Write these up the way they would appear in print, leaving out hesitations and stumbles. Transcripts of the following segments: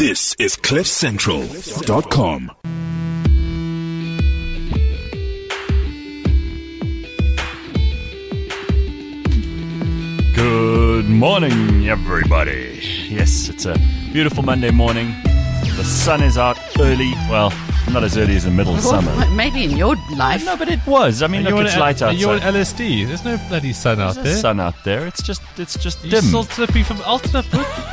This is CliffCentral.com. Good morning, everybody. Yes, it's a beautiful Monday morning. The sun is out early. Well, not as early as the middle of summer. Maybe in your life. No, but it was. I mean, look, it's light outside. You're on LSD. There's no bloody sun out there. There's sun out there. It's just You're dim. still tripping from Ultra.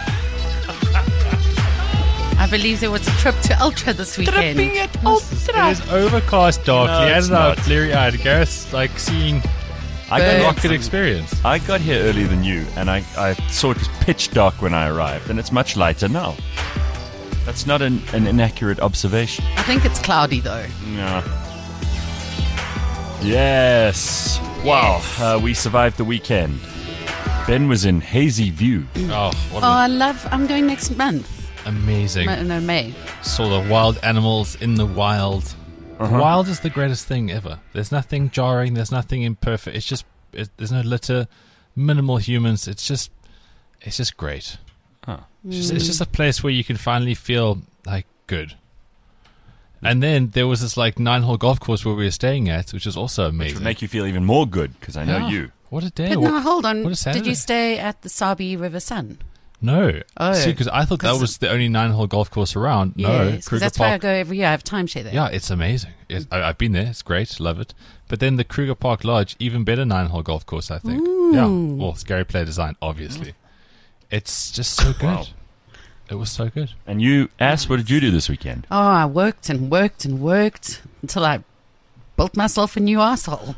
I believe there was a trip to Ultra this weekend. It is overcast darkly No, it's and not. cleary-eyed. Gareth's like seeing I a got, rocket experience. I got here earlier than you, and I saw it was pitch dark when I arrived, and it's much lighter now. That's not an inaccurate observation. I think it's cloudy though. No. Yes. Wow. We survived the weekend. Ben was in Hazy View. Oh, what I'm going next month. amazing. No, May. Saw the wild animals in the wild. Uh-huh. The wild is the greatest thing ever. There's nothing jarring. There's nothing imperfect. There's no litter, minimal humans. It's just great. Huh. It's just a place where you can finally feel like good. And then there was this like 9-hole golf course where we were staying at, which was also Which amazing. would make you feel even more good, because I know Yeah. you. What a day! But now, hold on. what a Did Saturday. you stay at the Sabi River Sun? No. Oh. See, because I thought that 'Cause- was the only 9-hole golf course around. No, Yes, 'cause Kruger that's why I Park. go every year. I have timeshare there. Yeah, it's amazing. I've been there. It's great. Love it. But then the Kruger Park Lodge, even better 9-hole golf course, I think. Yeah. Well, scary play design, obviously. It's just so good. Wow. It was so good. And you, Ass, what did you do this weekend? Oh, I worked and worked and worked until I built myself a new asshole.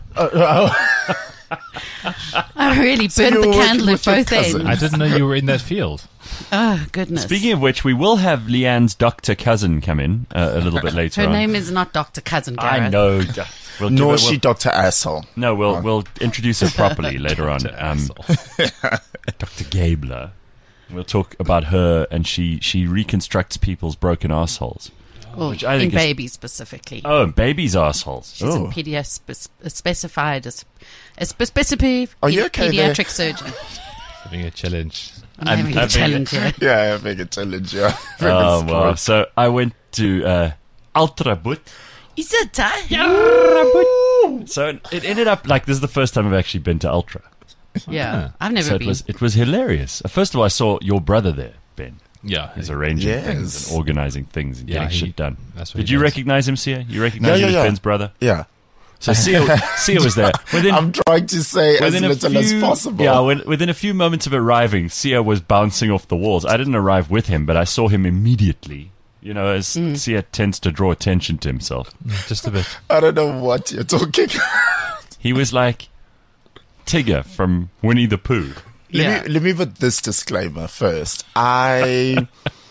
I really burnt you the were candle working at with your both cousin? I ends. didn't know you were in that field. Oh, goodness. Speaking of which, we will have Leanne's doctor cousin come in a little bit later Her on. name is not Dr. Cousin Gareth. I know. We'll give Nor her- she Dr. Asshole. No, we'll introduce her properly later on. Asshole. Dr. Gabler. We'll talk about her, and she reconstructs people's broken assholes. Well, Which I in think is- babies specifically. Oh, babies' assholes. She's Oh. a specified as a specific Are you okay there? pediatric surgeon. Having a challenge. I'm having a challenge here. Yeah, I think a challenge, yeah. Oh, well. So I went to Ultra Boot. Is it time? So it ended up like this is the first time I've actually been to Ultra. Yeah, I've never So been. it was hilarious. First of all, I saw your brother there, Ben. Yeah. He's arranging Yes. things and organizing things and Yeah, getting shit done. that's what Did he you does. recognize him, Sia? You recognize Yeah, him yeah, as yeah. Ben's brother? Yeah. So Sia was there. I'm trying to say as Within a little as few- possible. Yeah, within a few moments of arriving, Sia was bouncing off the walls. I didn't arrive with him, but I saw him immediately. You know, as Sia tends to draw attention to himself. Just a bit. I don't know what you're talking. He was like Tigger from Winnie the Pooh. Yeah. Let me put this disclaimer first. I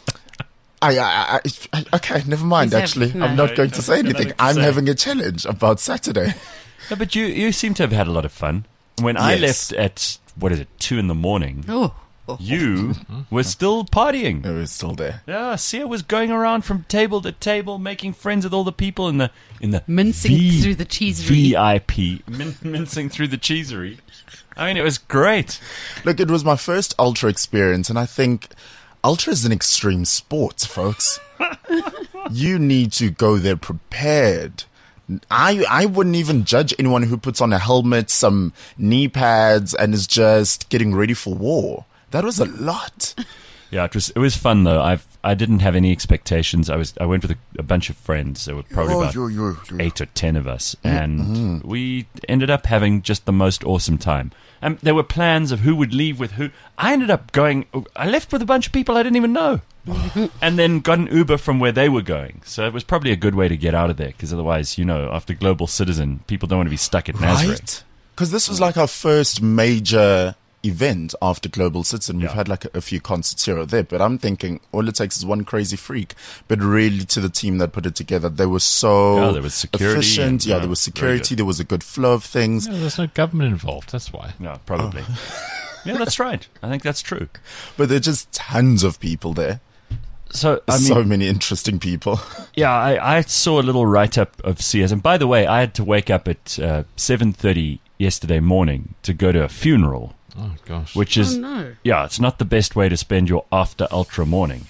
okay, never mind. He's Actually, having- I'm no. not going to say Nothing anything. to I'm say. having a challenge about Saturday. No, but you seem to have had a lot of fun. When I Yes. left at, 2 in the morning, Oh, you were still partying. It was still there. Yeah, Sia was going around from table to table, making friends with all the people in the mincing through the cheesery. VIP, mincing through the cheesery. I mean, it was great. Look, it was my first Ultra experience, and I think Ultra is an extreme sport, folks. You need to go there prepared. I wouldn't even judge anyone who puts on a helmet, some knee pads, and is just getting ready for war. That was a lot. Yeah, it was fun though. I didn't have any expectations. I went with a bunch of friends. There were probably about 8 or 10 of us, and we ended up having just the most awesome time. And there were plans of who would leave with who. I ended up going. I left with a bunch of people I didn't even know, and then got an Uber from where they were going. So it was probably a good way to get out of there, because otherwise, after Global Citizen, people don't want to be stuck at Nazareth. Right? Because this was like our first major event after Global Citizen. We've Yeah. had like a few concerts here or there, but I'm thinking all it takes is one crazy freak. But really, to the team that put it together, they were so Yeah, there was security efficient. and, Yeah, yeah, there was very security. good. There was a good flow of things. No, there's no government involved. That's why. No, probably. Yeah, that's right. I think that's true. But there are just tons of people there. So I mean, So many interesting people. yeah, I saw a little write-up of CS. And by the way, I had to wake up at 7:30 yesterday morning to go to a funeral, Oh, gosh. which is, Oh, no. yeah, it's not the best way to spend your after ultra morning.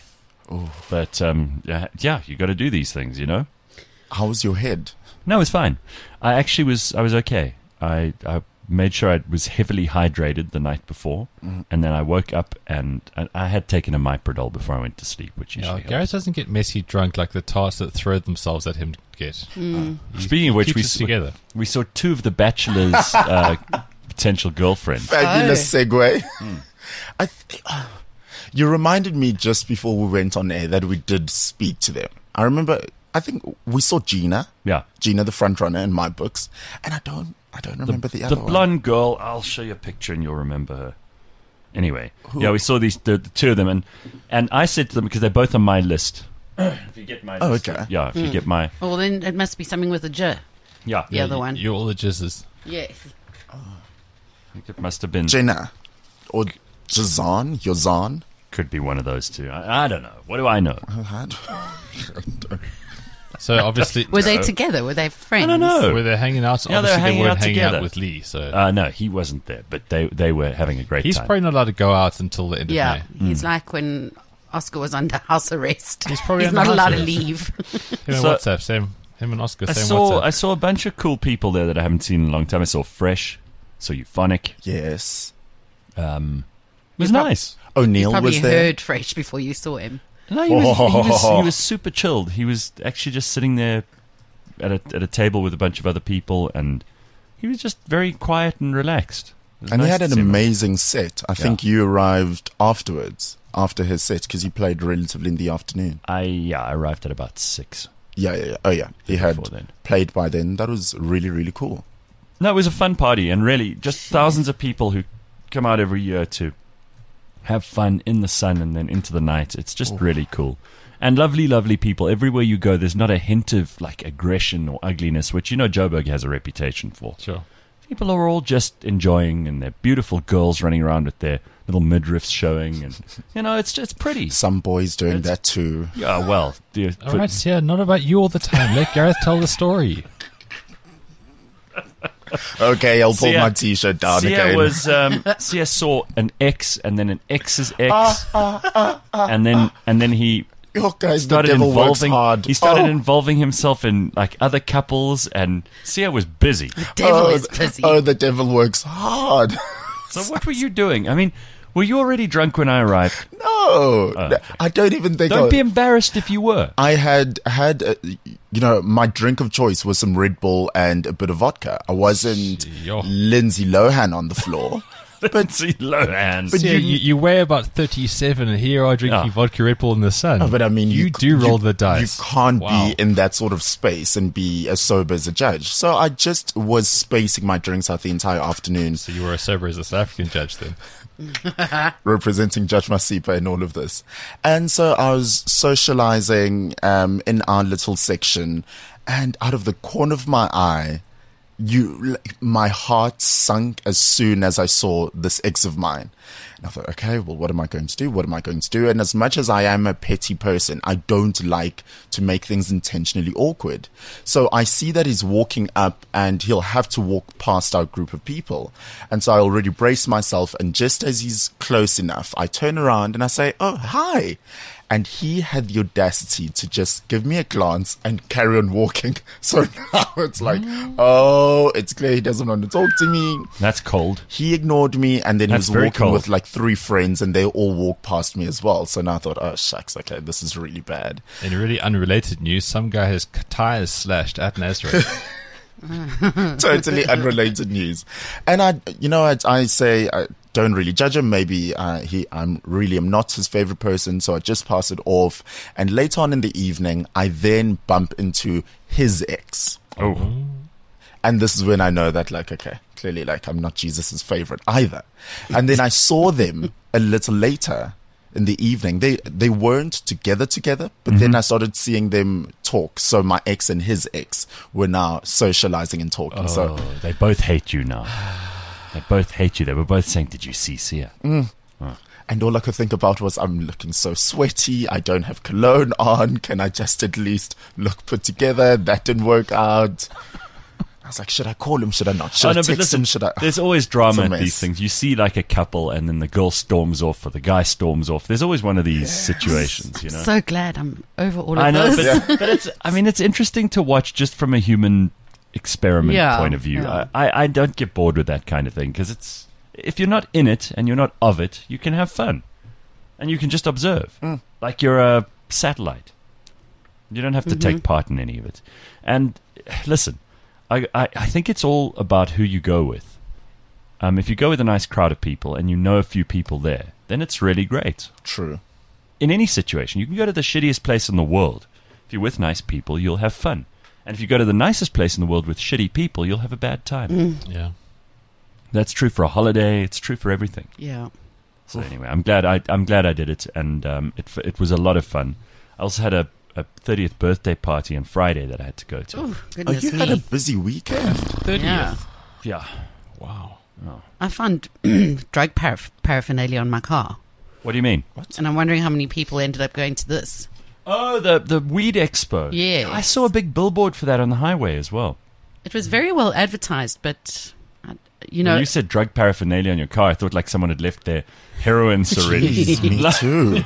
But yeah, you got to do these things, you know. How was your head? No, it was fine. I was okay. I made sure I was heavily hydrated the night before, and then I woke up and I had taken a Myprodol before I went to sleep, which usually Gareth helps. doesn't get messy drunk like the tasks that throw themselves at him get. Speaking of which, Keeps us together. we saw two of the Bachelor's potential girlfriends. Fabulous segue. You reminded me just before we went on air that we did speak to them. I remember, I think we saw Gina. Yeah. Gina, the front runner in my books. And I don't remember the other The one. blonde girl, I'll show you a picture and you'll remember her. Anyway, yeah, we saw the two of them, and I said to them, because they're both on my list. If you get my list, okay. yeah, if you get my, Well, then it must be something with a J. yeah, The other one. You're all the jizzes. Yes. I think it must have been, Jenna. Or Jazan. Yozan. could be one of those two. I don't know. What do I know? So obviously, Were they together? Were they friends? I don't know. were they hanging out? Yeah, they were Obviously, hanging weren't out hanging together. out with Lee. So No, he wasn't there, but they were having a great he's time. probably not allowed to go out until the end Yeah, of May. he's like when Oscar was under house arrest. He's probably not under allowed house to arrest. leave. Him and So- WhatsApp, same. Him and Oscar, I same saw WhatsApp. a bunch of cool people there that I haven't seen in a long time. I saw Fresh, saw Euphonic. Yes. It was nice. O'Neill Probably was there. heard Fresh before you saw him. No, he was super chilled. He was actually just sitting there at a table with a bunch of other people, and he was just very quiet and relaxed. It was And he nice had to an see him. amazing set. I think you arrived afterwards, after his set, because he played relatively in the afternoon. I arrived at about 6. Yeah. Oh, yeah. He had Before then. played by then. That was really, really cool. No, it was a fun party, and really just thousands of people who come out every year to have fun in the sun and then into the night. It's just really cool. And lovely, lovely people. Everywhere you go, there's not a hint of like aggression or ugliness, which, you know, Joburg has a reputation for. Sure. People are all just enjoying, and they're beautiful girls running around with their little midriffs showing, and you know, it's pretty. Some boys doing It's- that too. Yeah, well, All right, Sia, not about you all the time. Let Gareth tell the story. Okay, I'll pull Sia- my t-shirt down Sia again. was Sia saw an X and then an X's X, and then he Oh, guys, the started devil works involving. hard. He started involving himself in like other couples, and Sia was busy. Devil is busy. Oh, the devil works hard. So what were you doing? I mean, were you already drunk when I arrived? No, okay. I don't even think. Don't be embarrassed if you were. I had my drink of choice was some Red Bull and a bit of vodka. I wasn't Yo. Lindsay Lohan on the floor. Lindsay Lohan. But Sia, you weigh about 37, and here you are drinking Oh. vodka Red Bull in the sun. Oh, but I mean, you do roll the dice. You can't Wow. be in that sort of space and be as sober as a judge. So I just was spacing my drinks out the entire afternoon, So you were as sober as a South African judge then. representing Judge Masipa in all of this. And so I was socializing in our little section, and out of the corner of my eye, my heart sunk as soon as I saw this ex of mine. And I thought, okay, well, what am I going to do? What am I going to do? And as much as I am a petty person, I don't like to make things intentionally awkward. So I see that he's walking up and he'll have to walk past our group of people. And so I already brace myself. And just as he's close enough, I turn around and I say, oh, hi. And he had the audacity to just give me a glance and carry on walking. So now it's like, oh, it's clear he doesn't want to talk to me. That's cold. He ignored me, and then That's he was very walking cold. with like 3 friends, and they all walked past me as well. So now I thought, oh, shucks, okay, this is really bad. In really unrelated news, some guy has tires slashed at Nazareth. Totally unrelated news. And I say I don't really judge him. Maybe I'm not his favorite person, so I just pass it off. And later on in the evening, I then bump into his ex. Oh, And this is when I know that, like, okay, clearly, like, I'm not Jesus's favorite either. And then I saw them a little later in the evening. They weren't together, but then I started seeing them talk. So my ex and his ex were now socializing and talking. So oh, they both hate you now. They both hate you. They were both saying, "Did you see Sia?" and all I could think about was, I'm looking so sweaty. I don't have cologne on. Can I just at least look put together? That didn't work out. I was like, should I call him? Should I not? Should I but text listen, him? Should I? there's always drama It's a at these mess. things. You see like a couple and then the girl storms off or the guy storms off. There's always one of these situations, you know. So glad I'm over all of I know, this. but it's interesting to watch just from a human experiment Yeah, point of view. yeah. I don't get bored with that kind of thing because if you're not in it and you're not of it, you can have fun and you can just observe like you're a satellite. You don't have to take part in any of it. And listen, I think it's all about who you go with. If you go with a nice crowd of people and you know a few people there, then it's really great. True. In any situation, you can go to the shittiest place in the world. If you're with nice people, you'll have fun. And if you go to the nicest place in the world with shitty people, you'll have a bad time. Yeah. That's true for a holiday. It's true for everything. Yeah. So anyway, I'm glad I did it, and it was a lot of fun. I also had a 30th birthday party on Friday that I had to go to. Oh, Oh, goodness you me. had a busy weekend. 30th. Yeah. Yeah. Wow. I found drug paraphernalia on my car. What do you mean? And I'm wondering how many people ended up going to this. Oh, the Weed Expo. Yes. I saw a big billboard for that on the highway as well. It was very well advertised, but, you know... When you said drug paraphernalia on your car, I thought like someone had left their heroin syringe. Jeez, me too.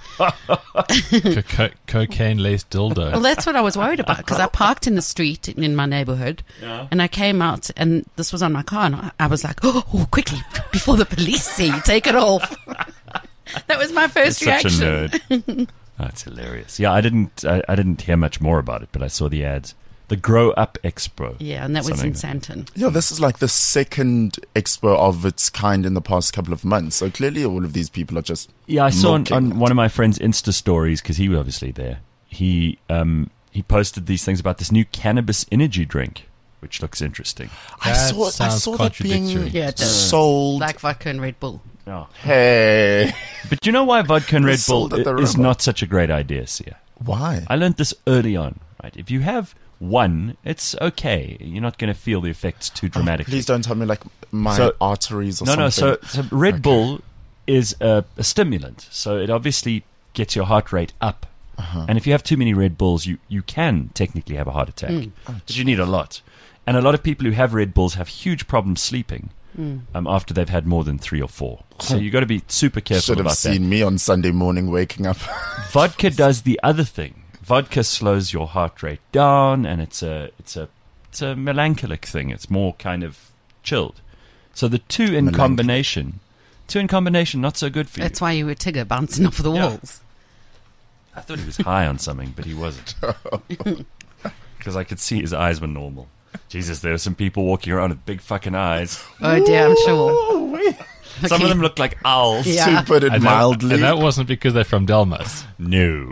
Cocaine-laced dildo. Well, that's what I was worried about because I parked in the street in my neighborhood and I came out and this was on my car and I was like, oh, quickly, before the police see you, take it off. That was my first Such a reaction. nerd. That's hilarious. Yeah, I didn't hear much more about it, but I saw the ads. The Grow Up Expo. Yeah, and that was Something in that- Santon. Yeah, this is like the second expo of its kind in the past couple of months. So clearly all of these people are just Yeah, I saw milking on it. one of my friend's Insta stories because he was obviously there. He posted these things about this new cannabis energy drink, which looks interesting. I That saw sounds that being contradictory. Yeah, it does. sold. Like vodka and Red Bull. Oh. Hey, But you know why vodka and It Red was sold Bull at the is Roma. not such a great idea, Sia? why? I learned this early on, right? If you have one, it's okay. You're not going to feel the effects too dramatically. Please don't tell me like my So- arteries or No, something. no. So Red Bull is a stimulant, so it obviously gets your heart rate up. And if you have too many Red Bulls, you can technically have a heart attack, but you need a lot. And a lot of people who have Red Bulls have huge problems sleeping after they've had more than 3 or 4. So you got to be super careful Should have about that. seen me on Sunday morning waking up. Vodka does the other thing. Vodka slows your heart rate down, and it's a melancholic thing. It's more kind of chilled. So the two in combination, not so good for you. That's why you were Tigger bouncing off the Yeah. walls. I thought he was high on something, but he wasn't. Because I could see his eyes were normal. Jesus, there were some people walking around with big fucking eyes. Oh, dear, I'm sure. Some of them looked like owls. Yeah. To put it And mildly. and that wasn't because they're from Delmas. No.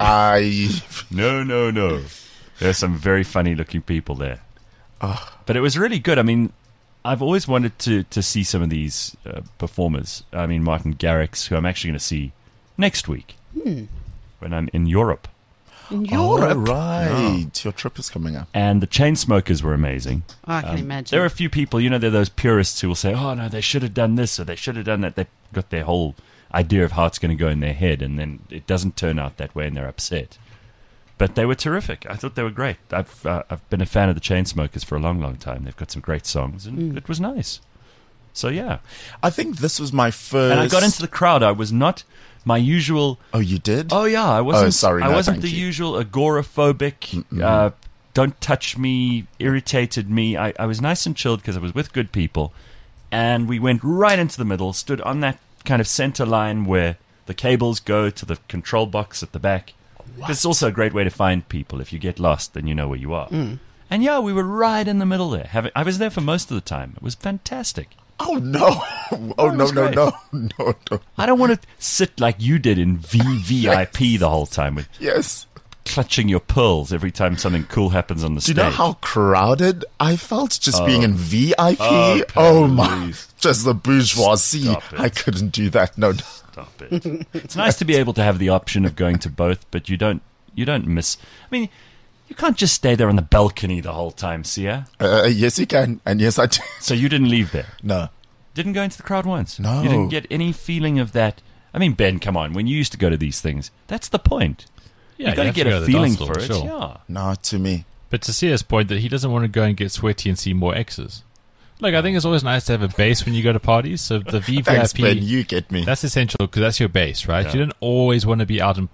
No. There's some very funny looking people there. But it was really good. I mean, I've always wanted to see some of these performers. I mean, Martin Garrix, who I'm actually going to see next week when I'm in Europe. In Oh, Europe. right. Your trip is coming up. And the Chainsmokers were amazing. Oh, I can imagine. There are a few people, you know, there are those purists who will say, oh, no, they should have done this or they should have done that. They've got their whole idea of how it's going to go in their head, and then it doesn't turn out that way and they're upset. But they were terrific. I thought they were great. I've been a fan of the Chainsmokers for a long, long time. They've got some great songs, and it was nice. So, yeah. I think this was my first. And I got into the crowd. I was not my usual... Oh, you did? Oh, yeah. I wasn't, sorry, I no, wasn't thank the you. usual agoraphobic, don't touch me, irritated me. I was nice and chilled because I was with good people. And we went right into the middle, stood on that kind of center line where the cables go to the control box at the back. It's also a great way to find people. If you get lost, then you know where you are. And yeah, we were right in the middle there. I was there for most of the time. It was fantastic. Oh, no. Oh, it no, was no, great. no. I don't want to sit like you did in VVIP the whole time with Yes. clutching your pearls every time something cool happens on the Do you stage. know how crowded I felt just being in VIP? Oh, Oh, my. please. Just the bourgeoisie. Stop it. I couldn't do that. No. Stop it. It's nice to be able to have the option of going to both, but you don't miss. I mean, you can't just stay there on the balcony the whole time, Sia. Yes, you can. And yes, I do. So you didn't leave there. No. Didn't go into the crowd once. No. You didn't get any feeling of that. I mean, Ben, come on. When you used to go to these things, that's the point. Yeah, you got to have get go a the feeling dance floor, for it. sure. Yeah. No, to me. But to Sia's point that he doesn't want to go and get sweaty and see more exes. Like, I think it's always nice to have a base when you go to parties. So the VVIP, Thanks, Ben. You get me. that's essential because that's your base, right? Yeah. You don't always want to be out in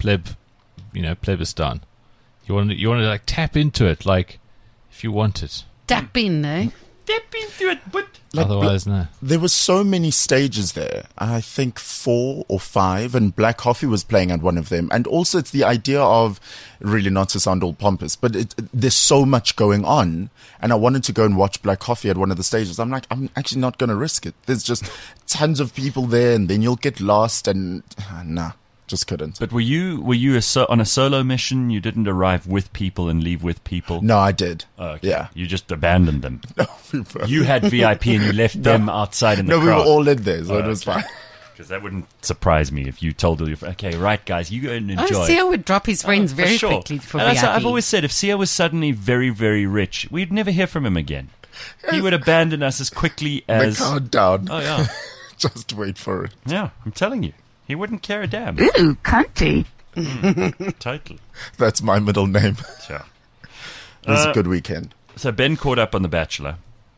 plebistan. You want to like tap into it, like if you want it. Tap in, eh? Step into it, but Otherwise, no. There were so many stages there. I think 4 or 5, and Black Coffee was playing at one of them. And also, it's the idea of, really not to sound all pompous, but there's so much going on. And I wanted to go and watch Black Coffee at one of the stages. I'm like, I'm actually not going to risk it. There's just tons of people there, and then you'll get lost. And nah, just couldn't. But were you on a solo mission? You didn't arrive with people and leave with people? No, I did. Oh, okay. Yeah. You just abandoned them. No, we were- You had VIP and you left them outside in the no, crowd. we were all in there, so Oh, it was okay. fine. Because that wouldn't surprise me if you told all your friends, okay, right, guys, you go and enjoy. Oh, Sia would drop his friends For very sure. quickly for And VIP. I've always said, if Sia was suddenly very, very rich, we'd never hear from him again. He would abandon us as quickly The as... countdown. Oh, yeah. Just wait for it. Yeah, I'm telling you. He wouldn't care a damn. Ooh, cunty. Totally. That's my middle name. Sure. It was a good weekend. So Ben caught up on The Bachelor.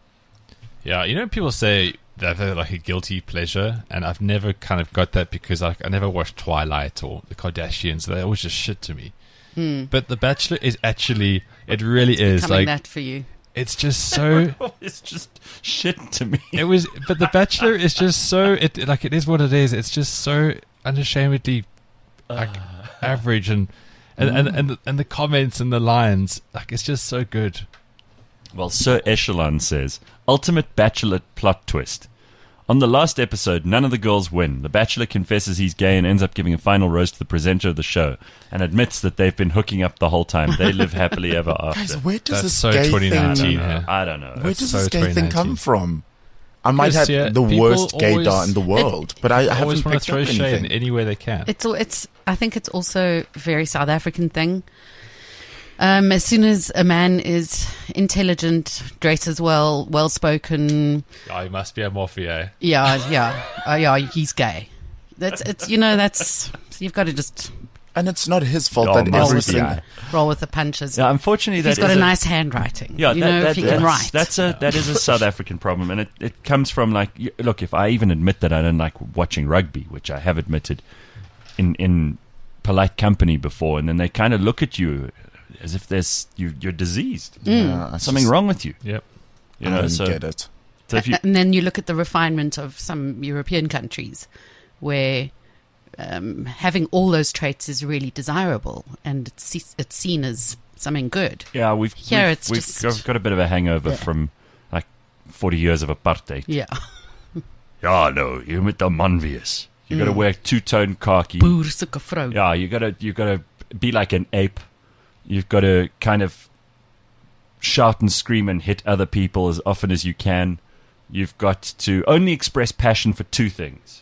Yeah, you know, people say that they're like a guilty pleasure, and I've never kind of got that because I never watched Twilight or The Kardashians. They always just shit to me. But The Bachelor is actually, it really is Coming like, that for you. it's just so. It's just shit to me. It was, but The Bachelor is just so. It is what it is. It's just so unashamedly like average, and the comments and the lines, like it's just so good. Well, Sir Echelon says, ultimate Bachelor plot twist. On the last episode, none of the girls win. The Bachelor confesses he's gay and ends up giving a final rose to the presenter of the show and admits that they've been hooking up the whole time. They live happily ever Guys, after. where does That's this so gay 2019 thing... here. I don't know. Where does so this gay thing 2019. come from? I might have Because, yeah, the people worst gaydar always- in the world, but I They always haven't want to picked up throw shade anything. anywhere they can. It's. I think it's also a very South African thing. As soon as a man is intelligent, dresses well, well-spoken, Oh, he must be a Morphe. yeah, he's gay. That's you've got to just And it's not his fault Oh, that must everything... be. roll with the punches. Yeah, unfortunately, If he's that got is a nice handwriting. Yeah, if he can write. That is a South African problem, and it comes from look. If I even admit that I don't like watching rugby, which I have admitted in polite company before, and then they kind of look at you as if you're diseased, Yeah, I something just- wrong with you. Yep. You I know, don't so, get it. so if you And then you look at the refinement of some European countries where having all those traits is really desirable and it's seen as something good. yeah, we've got a bit of a hangover from like 40 years of apartheid. Yeah. Yeah, no, you're with the manvius. You got to wear two-tone khaki. Boer soeke vrou. Yeah, you gotta be like an ape. You've got to kind of shout and scream and hit other people as often as you can. You've got to only express passion for two things: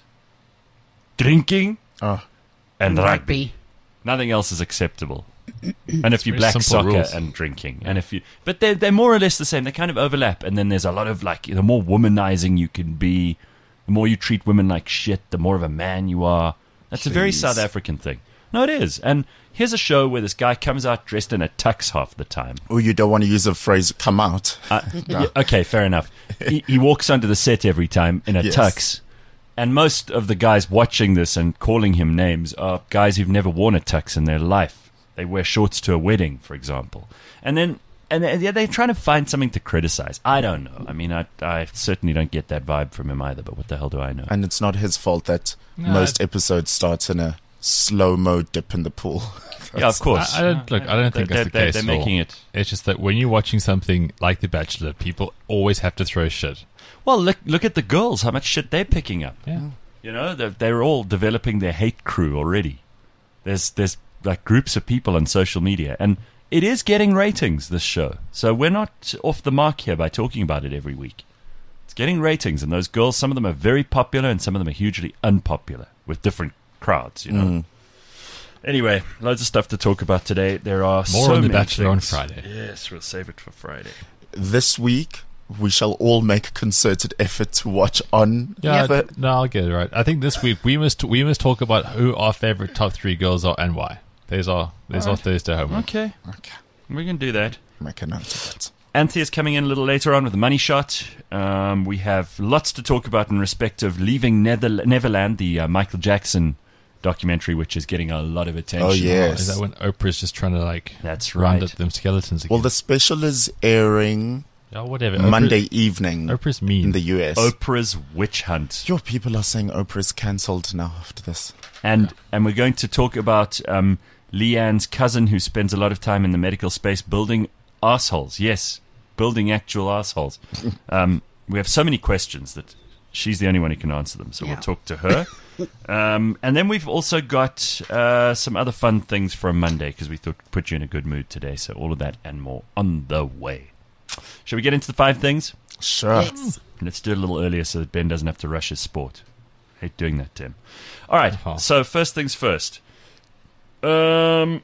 drinking Oh, and rugby. Rugby. Nothing else is acceptable. And if you very black simple soccer rules. and drinking, and if you, but they're more or less the same. They kind of overlap. And then there's a lot of the more womanizing you can be, the more you treat women like shit, the more of a man you are. That's a very Jeez. South African thing. No, it is. And here's a show where this guy comes out dressed in a tux half the time. or you don't want to use the phrase "come out." Yeah, okay, fair enough. He walks onto the set every time in a Yes. tux. And most of the guys watching this and calling him names are guys who've never worn a tux in their life. They wear shorts to a wedding, for example. And they're trying to find something to criticize. I don't know. I mean, I certainly don't get that vibe from him either, but what the hell do I know? And it's not his fault that No, most episodes starts in a slow-mo dip in the pool. Yeah, of course. I don't think that's the case. They're at all. making it. It's just that when you're watching something like The Bachelor, people always have to throw shit. Well, look at the girls, how much shit they're picking up. Yeah. You know, they're all developing their hate crew already. There's like groups of people on social media, and it is getting ratings, this show. So we're not off the mark here by talking about it every week. It's getting ratings, and those girls, some of them are very popular, and some of them are hugely unpopular with different crowds, you know. Anyway, loads of stuff to talk about today. There are More so on The many Bachelor on things. Friday. Yes, we'll save it for Friday. This week, we shall all make a concerted effort to watch on. Yeah, but no, I'll get it right. I think this week we must talk about who our favorite top 3 girls are and why. There's our Thursday homework. Okay, we can do that. Make a note of it. Anthea's coming in a little later on with the money shot. We have lots to talk about in respect of Leaving Neverland, the Michael Jackson documentary, which is getting a lot of attention. Oh, yes. Is that when Oprah's just trying to That's round right. up them skeletons again? Well, the special is airing whatever. Monday evening Oprah's mean. in the US. Oprah's Witch Hunt. Your people are saying Oprah's cancelled now after this. And we're going to talk about Leanne's cousin, who spends a lot of time in the medical space building assholes. Yes, building actual assholes. We have so many questions that she's the only one who can answer them, so Yeah. we'll talk to her. And then we've also got some other fun things from Monday, because we thought we'd put you in a good mood today. So all of that and more on the way. Shall we get into the 5 things? Sure. Yes. Let's do it a little earlier so that Ben doesn't have to rush his sport. Hate doing that, Tim. All right, Uh-huh. so first things first. You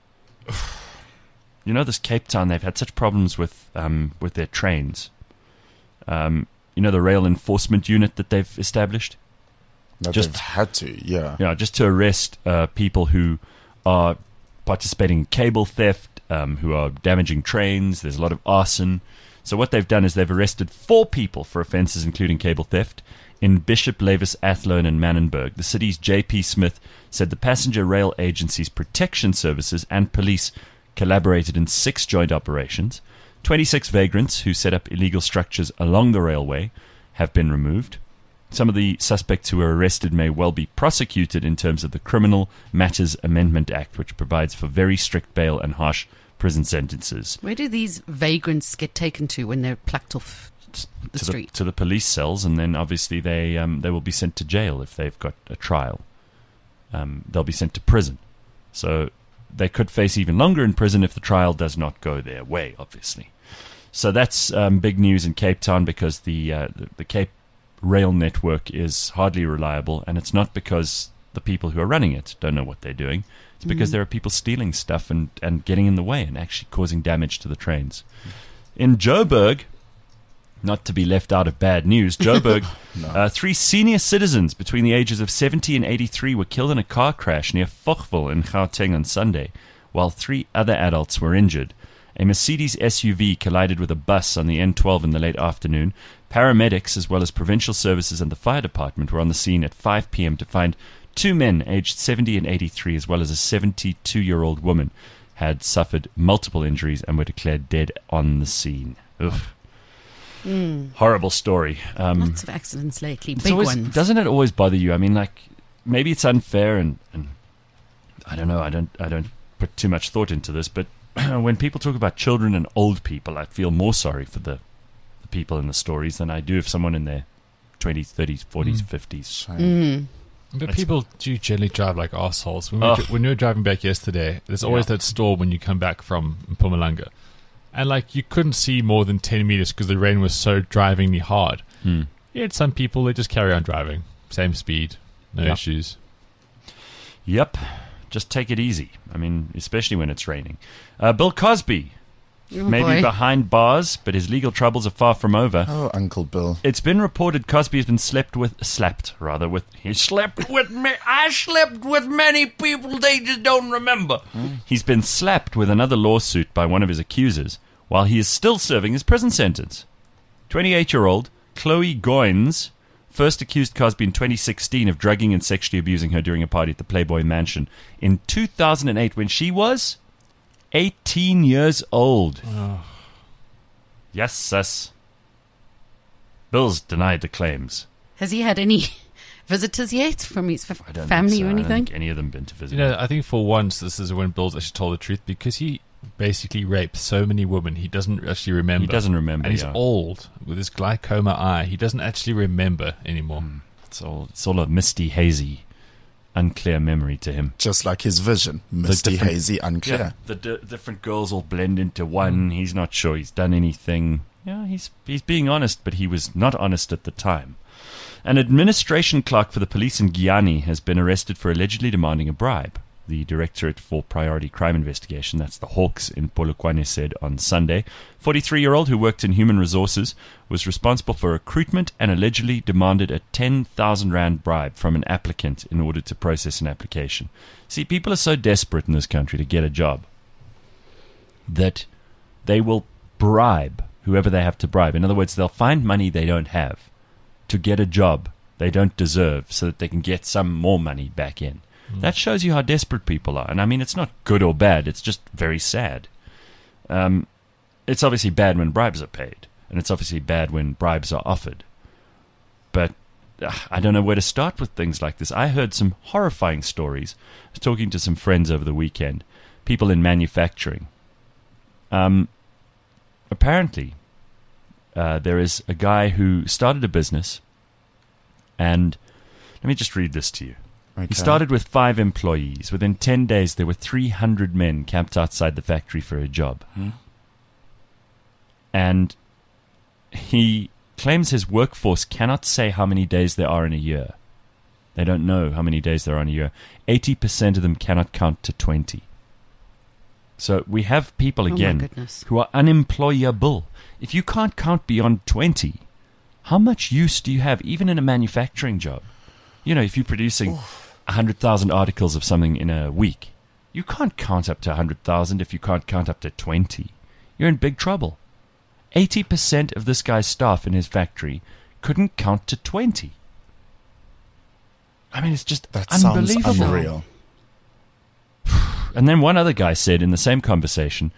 know, this Cape Town, they've had such problems with their trains. You know, the rail enforcement unit that they've established? No, Just- they've had to, yeah. Yeah, just to arrest people who are participating in cable theft, who are damaging trains. There's a lot of arson. So what they've done is they've arrested 4 people for offences including cable theft in Bishop, Lavis, Athlone and Manenberg. The city's J.P. Smith said the Passenger Rail Agency's protection services and police collaborated in 6 joint operations. 26 vagrants who set up illegal structures along the railway have been removed. Some of the suspects who were arrested may well be prosecuted in terms of the Criminal Matters Amendment Act, which provides for very strict bail and harsh prison sentences. Where do these vagrants get taken to when they're plucked off the street? To the police cells, and then obviously they will be sent to jail if they've got a trial. They'll be sent to prison. So they could face even longer in prison if the trial does not go their way, obviously. So that's big news in Cape Town, because the Cape Rail network is hardly reliable, and it's not because the people who are running it don't know what they're doing. It's because there are people stealing stuff and getting in the way and actually causing damage to the trains. In Joburg, not to be left out of bad news, Joburg, 3 senior citizens between the ages of 70 and 83 were killed in a car crash near Fochville in Gauteng on Sunday, while 3 other adults were injured. A Mercedes SUV collided with a bus on the N12 in the late afternoon. Paramedics, as well as provincial services and the fire department, were on the scene at 5 p.m. to find 2 men aged 70 and 83, as well as a 72-year-old woman, had suffered multiple injuries and were declared dead on the scene. Oof. Horrible story. Lots of accidents lately, It's big always, ones. doesn't it always bother you? I mean, like, maybe it's unfair, and I don't know. I don't put too much thought into this, but when people talk about children and old people, I feel more sorry for the people in the stories than I do if someone in their 20s, 30s, 40s, 50s. But people do generally drive like assholes. When, Ugh. when you were driving back yesterday, there's always that storm when you come back from Mpumalanga. And like you couldn't see more than 10 meters because the rain was so drivingly hard. You had some people, they just carry on driving. Same speed, no Yeah. issues. Yep. Just take it easy. I mean, especially when it's raining. Bill Cosby may be boy. behind bars, but his legal troubles are far from over. Oh, Uncle Bill. It's been reported Cosby has been he slept with me. I slept with many people, they just don't remember. He's been slapped with another lawsuit by one of his accusers while he is still serving his prison sentence. 28-year-old Chloe Goins first accused Cosby in 2016 of drugging and sexually abusing her during a party at the Playboy Mansion in 2008 when she was 18 years old. Yes, sis. Bill's denied the claims. Has he had any visitors yet from his I don't family think so. or I don't anything? think any of them been to visit. You know, I think for once this is when Bill's actually told the truth because he basically raped so many women he doesn't actually remember. He doesn't remember, And he's yeah. old with his glaucoma eye. He doesn't actually remember anymore. It's all a misty, hazy, unclear memory to him. Just like his vision. Misty, different- hazy, unclear. The different girls all blend into one. He's not sure he's done anything. Yeah, he's being honest, but he was not honest at the time. An administration clerk for the police in Guyana has been arrested for allegedly demanding a bribe. The Directorate for Priority Crime Investigation, that's the Hawks in Polokwane, said on Sunday. 43-year-old who worked in human resources was responsible for recruitment and allegedly demanded a 10,000 rand bribe from an applicant in order to process an application. See, people are so desperate in this country to get a job that they will bribe whoever they have to bribe. In other words, they'll find money they don't have to get a job they don't deserve so that they can get some more money back in. That shows you how desperate people are. And I mean, it's not good or bad. It's just very sad. It's obviously bad when bribes are paid. And it's obviously bad when bribes are offered. But I don't know where to start with things like this. I heard some horrifying stories. I was talking to some friends over the weekend. People in manufacturing. Apparently, there is a guy who started a business. And let me just read this to you. Okay. He started with 5 employees. Within 10 days, there were 300 men camped outside the factory for a job. And he claims his workforce cannot say how many days there are in a year. They don't know how many days there are in a year. 80% of them cannot count to 20. So we have people, again, who are unemployable. If you can't count beyond 20, how much use do you have, even in a manufacturing job? You know, if you're producing 100,000 articles of something in a week, you can't count up to 100,000 if you can't count up to 20. You're in big trouble. 80% of this guy's staff in his factory couldn't count to 20. I mean, it's just unbelievable. Sounds unreal. And then one other guy said in the same conversation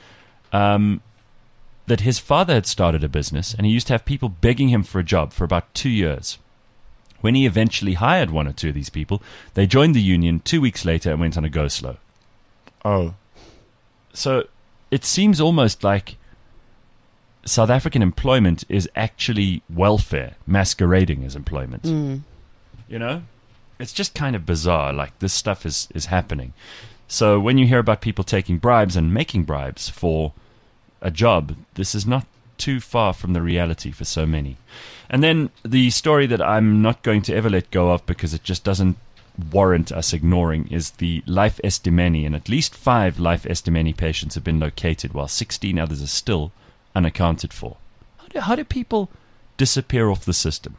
that his father had started a business and he used to have people begging him for a job for about 2 years. When he eventually hired 1 or 2 of these people, they joined the union 2 weeks later and went on a go-slow. Oh. So it seems almost like South African employment is actually welfare masquerading as employment. You know? It's just kind of bizarre. Like, this stuff is happening. So when you hear about people taking bribes and making bribes for a job, this is not too far from the reality for so many. And then the story that I'm not going to ever let go of because it just doesn't warrant us ignoring is the Life Estimeni. And at least 5 Life Estimeni patients have been located while 16 others are still unaccounted for. How do people disappear off the system?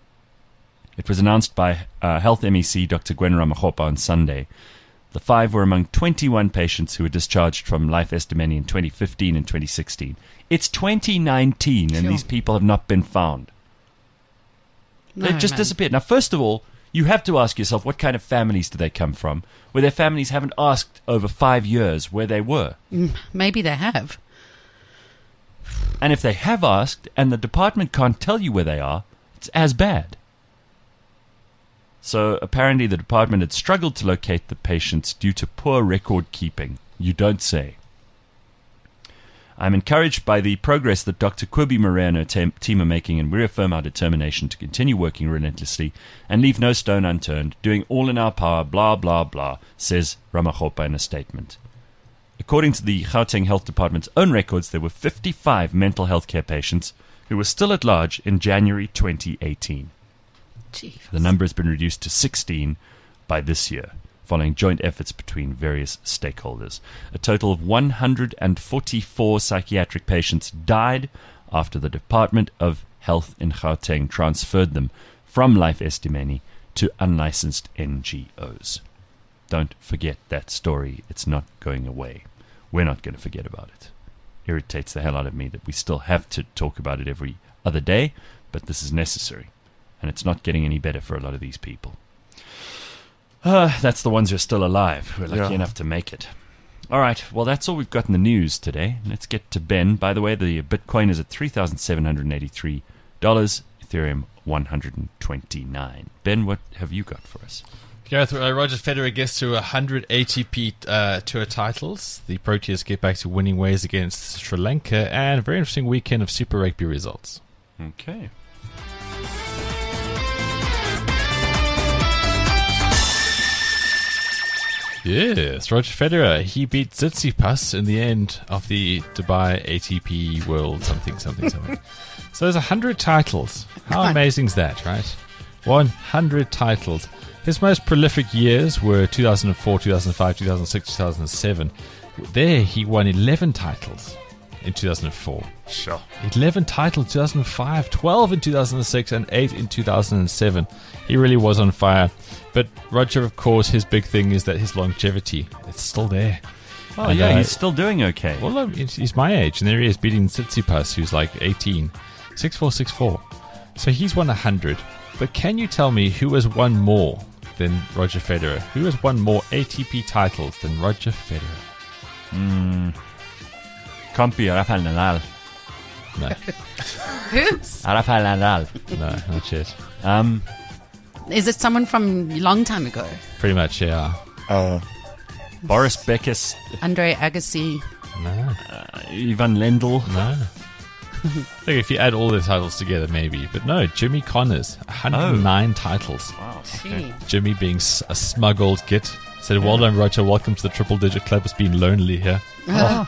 It was announced by Health MEC Dr. Gwen Ramakgopa on Sunday. The 5 were among 21 patients who were discharged from Life Estimeni in 2015 and 2016. It's 2019 and these people have not been found. They've just disappeared. Now, first of all, you have to ask yourself, what kind of families do they come from, where their families haven't asked over 5 years where they were? Maybe they have. And if they have asked and the department can't tell you where they are, it's as bad. So apparently the department had struggled to locate the patients due to poor record keeping. You don't say. I'm encouraged by the progress that Dr. Kobie Morea and her team are making, and we reaffirm our determination to continue working relentlessly and leave no stone unturned, doing all in our power, blah, blah, blah, says Ramakgopa in a statement. According to the Gauteng Health Department's own records, there were 55 mental health care patients who were still at large in January 2018. Jeez. The number has been reduced to 16 by this year, following joint efforts between various stakeholders. A total of 144 psychiatric patients died after the Department of Health in Gauteng transferred them from Life Estimeni to unlicensed NGOs. Don't forget that story. It's not going away. We're not going to forget about it. Irritates the hell out of me that we still have to talk about it every other day, but this is necessary. And it's not getting any better for a lot of these people. That's the ones who are still alive, who are lucky enough to make it. All right, well, that's all we've got in the news today. Let's get to Ben. By the way, the Bitcoin is at $3,783, Ethereum $129. Ben, what have you got for us? Gareth, Roger Federer gets to 100 ATP tour titles. The Proteas get back to winning ways against Sri Lanka, and a very interesting weekend of Super Rugby results. Okay. Yes, Roger Federer, he beat Tsitsipas in the end of the Dubai ATP World something. So there's 100 titles. How amazing is that, right? 100 titles. His most prolific years were 2004, 2005, 2006, 2007. There he won 11 titles in 2004. Sure. 11 titles in 2005, 12 in 2006, and 8 in 2007. He really was on fire. But Roger, of course, his big thing is that his longevity, it's still there. Oh, And, yeah, he's still doing okay. Well, look, he's my age, and there he is beating Tsitsipas, who's like 18. 6-4, 6-4. So he's won 100. But can you tell me who has won more than Roger Federer? Who has won more ATP titles than Roger Federer? Can't be Rafael Nadal. No, Rafael Nadal. no, not yet. Is it someone from a long time ago? Pretty much, yeah. Boris Becker, Andre Agassi. No, Ivan Lendl. no. Look, if you add all the titles together, maybe. But no, Jimmy Connors, 109 titles. Wow. Gee. Jimmy being a smuggled git. Said, well done, Roger. Welcome to the Triple Digit Club. It's been lonely here. Yeah,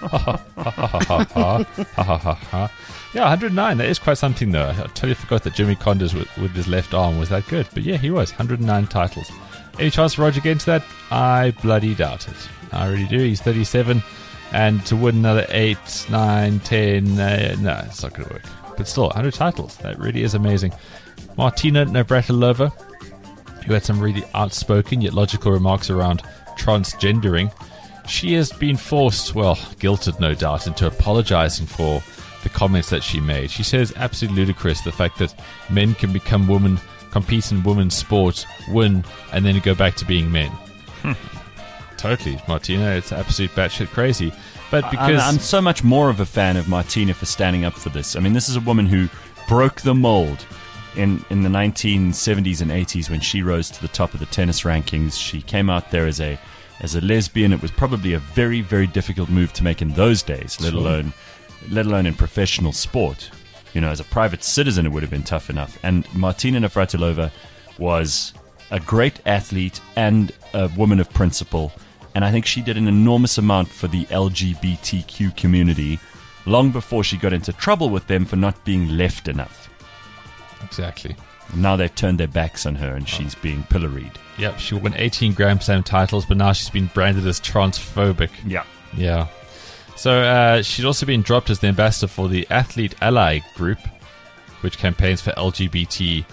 109. That is quite something, though. I totally forgot that Jimmy Connors with his left arm was that good. But yeah, he was. 109 titles. Any chance for Roger getting to that? I bloody doubt it. I really do. He's 37. And to win another 8, 9, 10, no, it's not going to work. But still, 100 titles. That really is amazing. Martina Navratilova, who had some really outspoken yet logical remarks around transgendering. She has been forced, well, guilted no doubt, into apologizing for the comments that she made. She says absolutely ludicrous the fact that men can become women, compete in women's sports, win, and then go back to being men. Totally, Martina. It's absolute batshit crazy. But because I'm so much more of a fan of Martina for standing up for this. I mean, this is a woman who broke the mold in the 1970s and 80s when she rose to the top of the tennis rankings. She came out there as a lesbian. It was probably a very, very difficult move to make in those days, let alone in professional sport. You know, as a private citizen, it would have been tough enough. And Martina Navratilova was a great athlete and a woman of principle. And I think she did an enormous amount for the LGBTQ community long before she got into trouble with them for not being left enough. Exactly. Now they've turned their backs on her and she's being pilloried. Yep, she won 18 Grand Slam titles, but now she's been branded as transphobic. Yeah. Yeah. So she's also been dropped as the ambassador for the Athlete Ally Group, which campaigns for LGBT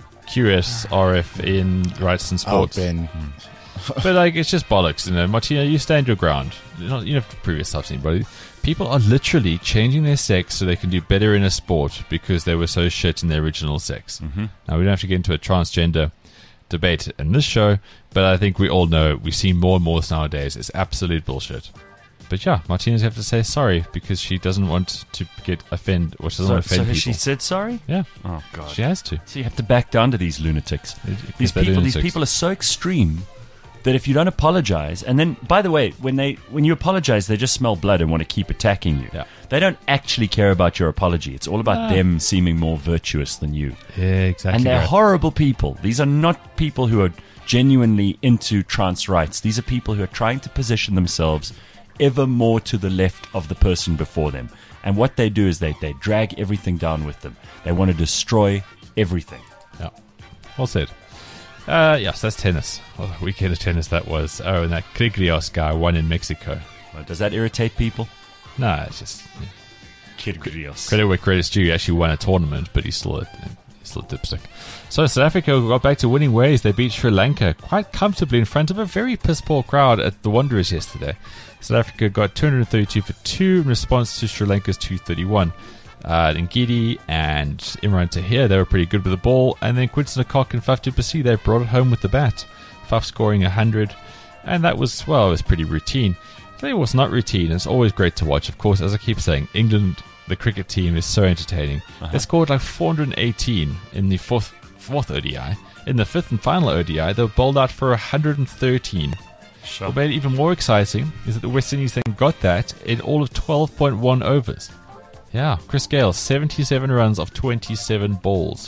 QSRF in rights and sports. Ben. But like, it's just bollocks, you know. Martina, you stand your ground. You don't have to prove yourself to anybody. People are literally changing their sex so they can do better in a sport because they were so shit in their original sex. Mm-hmm. Now, we don't have to get into a transgender debate in this show, but I think we all know it. We see more and more nowadays. It's absolute bullshit. But yeah, Martina's have to say sorry because she doesn't want to get offended, or she doesn't want to offend so has people. she said sorry? Yeah. Oh, God. She has to. So you have to back down to these lunatics. These people are so extreme that if you don't apologize, and then, by the way, when you apologize, they just smell blood and want to keep attacking you. Yeah. They don't actually care about your apology. It's all about them seeming more virtuous than you. Yeah, exactly. And they're right. horrible people. These are not people who are genuinely into trans rights. These are people who are trying to position themselves ever more to the left of the person before them. And what they do is they drag everything down with them. They want to destroy everything. Yeah. Well said. Yes, that's tennis. What a weekend of tennis that was. Oh, and that Kyrgios guy won in Mexico. Does that irritate people? No, it's just Kyrgios. credit where credit's due. He actually won a tournament, but he's still a dipstick. So South Africa got back to winning ways. They beat Sri Lanka quite comfortably in front of a very piss-poor crowd at the Wanderers yesterday. South Africa got 232 for 2 in response to Sri Lanka's 231. Ngidi and Imran Tahir, they were pretty good with the ball, and then Quinton de Kock and Faf du Plessis, they brought it home with the bat. Faf scoring 100, and that was, well, it was pretty routine. I tell you what's not routine, it's always great to watch. Of course, as I keep saying, England, the cricket team, is so entertaining. They scored like 418 in the fourth ODI. In the fifth and final ODI, they were bowled out for 113. What made it even more exciting is that the West Indies then got that in all of 12.1 overs. Yeah, Chris Gayle, 77 runs off 27 balls.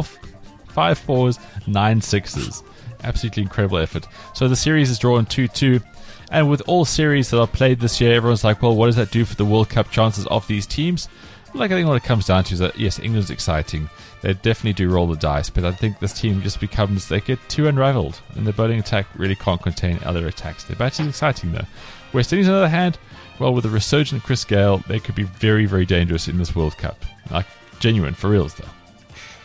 5 fours, 9 sixes. Absolutely incredible effort. So the series is drawn 2-2. And with all series that are played this year, everyone's like, well, what does that do for the World Cup chances of these teams? Like, I think what it comes down to is that, yes, England's exciting. They definitely do roll the dice. But I think this team just becomes, they get too unraveled. And their bowling attack really can't contain other attacks. Their batting is exciting, though. West Indies, on the other hand, well, with a resurgent Chris Gayle, they could be very, very dangerous in this World Cup. Like, genuine, for reals, though.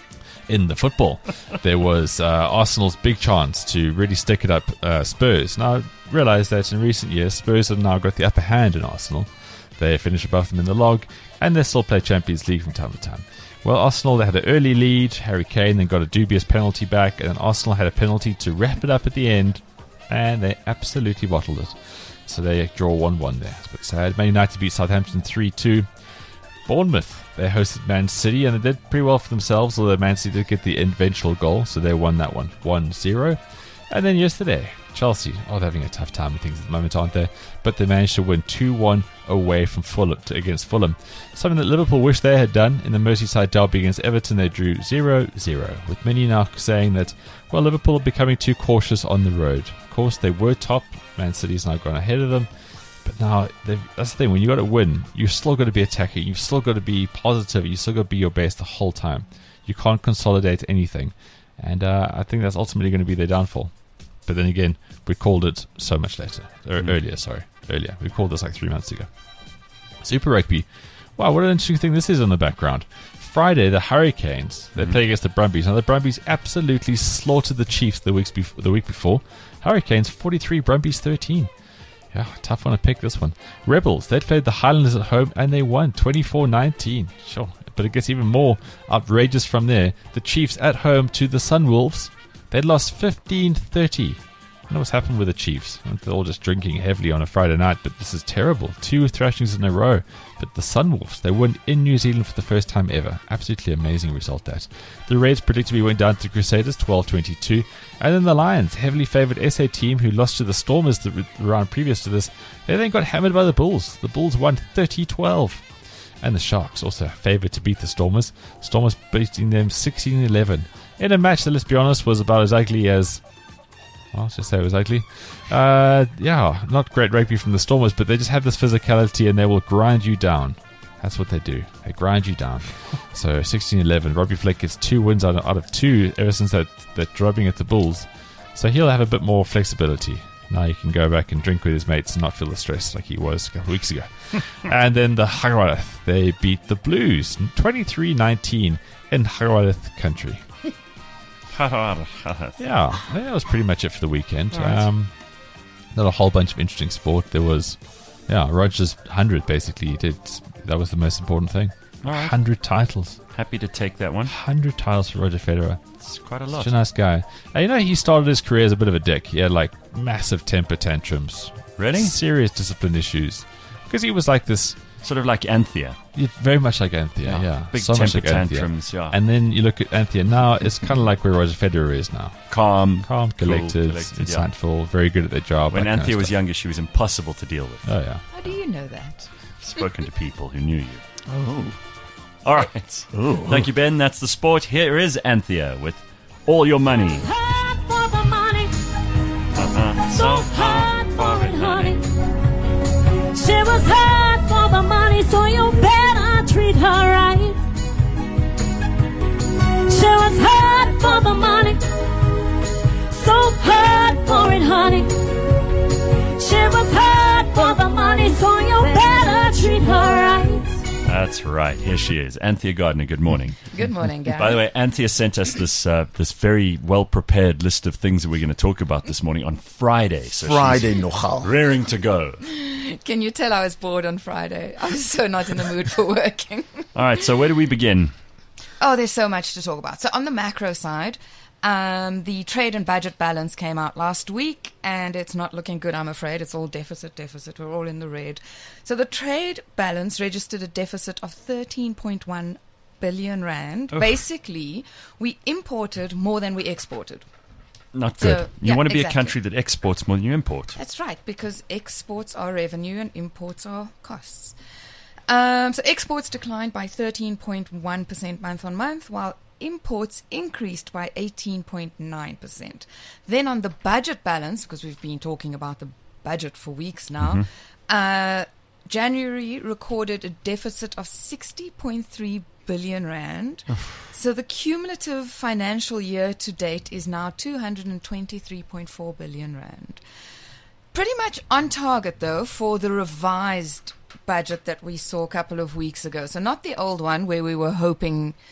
In the football, there was Arsenal's big chance to really stick it up Spurs. Now, I realise that in recent years, Spurs have now got the upper hand in Arsenal. They finish above them in the log, and they still play Champions League from time to time. Well, Arsenal, they had an early lead. Harry Kane then got a dubious penalty back, and then Arsenal had a penalty to wrap it up at the end, and they absolutely bottled it. So they draw 1-1 there. It's a bit sad. Man United beat Southampton 3-2. Bournemouth, they hosted Man City, and they did pretty well for themselves, although Man City did get the eventual goal, so they won that one 1-0. And then yesterday, Chelsea, they're having a tough time with things at the moment, aren't they? But they managed to win 2-1 away from Fulham against Fulham. Something that Liverpool wish they had done in the Merseyside derby against Everton. They drew 0-0, with many now saying that, well, Liverpool are becoming too cautious on the road. Of course, they were top. Man City's now gone ahead of them. But now, that's the thing, when you got to win, you've still got to be attacking, you've still got to be positive, you've still got to be your best the whole time. You can't consolidate anything. And I think that's ultimately going to be their downfall. But then again, we called it so much earlier. We called this like 3 months ago. Super Rugby. Wow, what an interesting thing this is on the background. Friday, the Hurricanes, they play against the Brumbies. Now, the Brumbies absolutely slaughtered the Chiefs the week before. Hurricanes 43, Brumbies 13. Yeah, tough one to pick, this one. Rebels, they played the Highlanders at home and they won 24-19. Sure, but it gets even more outrageous from there. The Chiefs at home to the Sunwolves, they lost 15-30. I know what's happened with the Chiefs. They're all just drinking heavily on a Friday night, but this is terrible. 2 thrashings in a row. But the Sunwolves, they won in New Zealand for the first time ever. Absolutely amazing result, that. The Reds predictably went down to the Crusaders, 12-22. And then the Lions, heavily favoured SA team, who lost to the Stormers the round previous to this, they then got hammered by the Bulls. The Bulls won 30-12. And the Sharks, also favoured to beat the Stormers. Stormers beating them 16-11. In a match that, let's be honest, was about as ugly as... Well, let's just say it was ugly. Not great rugby from the Stormers, but they just have this physicality and they will grind you down. That's what they do. They grind you down. So 16-11. Robbie Fleck gets 2 wins out of 2 ever since that drubbing at the Bulls. So he'll have a bit more flexibility. Now he can go back and drink with his mates and not feel the stress like he was a couple of weeks ago. And then the Hagarath, they beat the Blues 23-19 in Hagarath country. Yeah, that was pretty much it for the weekend. Right. Not a whole bunch of interesting sport. There was, Rogers 100 basically. He did. That was the most important thing. All right. 100 titles. Happy to take that one. 100 titles for Roger Federer. It's quite a lot. Such a nice guy. He started his career as a bit of a dick. He had like massive temper tantrums. Really? Serious discipline issues. Because he was like this... Sort of like Anthea. Yeah, very much like Anthea, yeah. Big so temper much like tantrums, Anthea. And then you look at Anthea now, it's kind of like where Roger Federer is now. Calm, collected, insightful, very good at their job. When Anthea was younger, she was impossible to deal with. Oh, yeah. How do you know that? Spoken to people who knew you. Oh. All right. Ooh. Thank you, Ben. That's the sport. Here is Anthea with All Your Money. Hard for the money, so hard for it, honey. She was hard for the money, so you better treat her right. She was hard for the money, so hard for it, honey. She was hard for the money, so you better treat her right. That's right. Here she is. Anthea Gardner, good morning. Good morning, Gary. By the way, Anthea sent us this very well-prepared list of things that we're going to talk about this morning on Friday. So Friday, she's nogal. raring to go. Can you tell I was bored on Friday? I was so not in the mood for working. All right, so where do we begin? Oh, there's so much to talk about. So on the macro side, the trade and budget balance came out last week, and it's not looking good, I'm afraid. It's all deficit. We're all in the red. So the trade balance registered a deficit of 13.1 billion rand. Oof. Basically, we imported more than we exported. Not good. So, you yeah, want to be exactly. a country that exports more than you import. That's right, because exports are revenue and imports are costs. So exports declined by 13.1% month on month, while imports increased by 18.9%. Then on the budget balance, because we've been talking about the budget for weeks now, January recorded a deficit of 60.3 billion rand. So the cumulative financial year to date is now 223.4 billion rand. Pretty much on target, though, for the revised budget that we saw a couple of weeks ago. So not the old one where we were hoping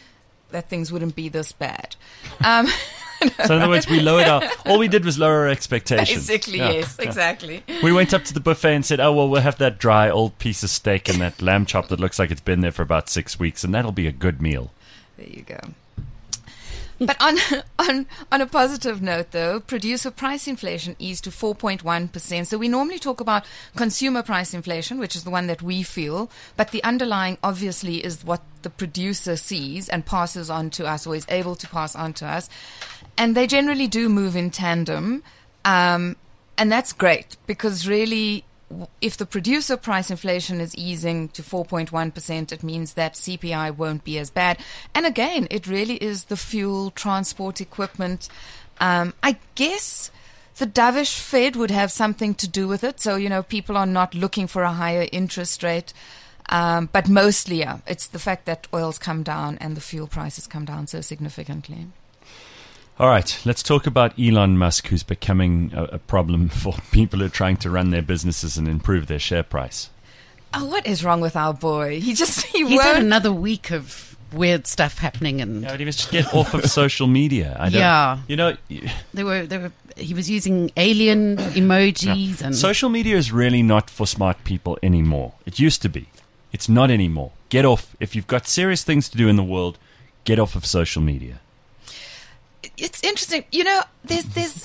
that things wouldn't be this bad. So in other words, all we did was lower our expectations. Basically, yes, exactly. We went up to the buffet and said, oh, well, we'll have that dry old piece of steak and that lamb chop that looks like it's been there for about 6 weeks, and that'll be a good meal. There you go. But on a positive note, though, producer price inflation eased to 4.1%. So we normally talk about consumer price inflation, which is the one that we feel, but the underlying obviously is what the producer sees and passes on to us, or is able to pass on to us. And they generally do move in tandem. And that's great, because really, if the producer price inflation is easing to 4.1%, it means that CPI won't be as bad. And again, it really is the fuel, transport equipment. I guess the dovish Fed would have something to do with it. So, people are not looking for a higher interest rate. But mostly, it's the fact that oil's come down and the fuel prices come down so significantly. All right, let's talk about Elon Musk, who's becoming a problem for people who are trying to run their businesses and improve their share price. Oh, what is wrong with our boy? He's won't. Had another week of weird stuff happening, and he must just get off of social media. He was using alien emojis, and social media is really not for smart people anymore. It used to be. It's not anymore. Get off. If you've got serious things to do in the world, get off of social media. It's interesting. There's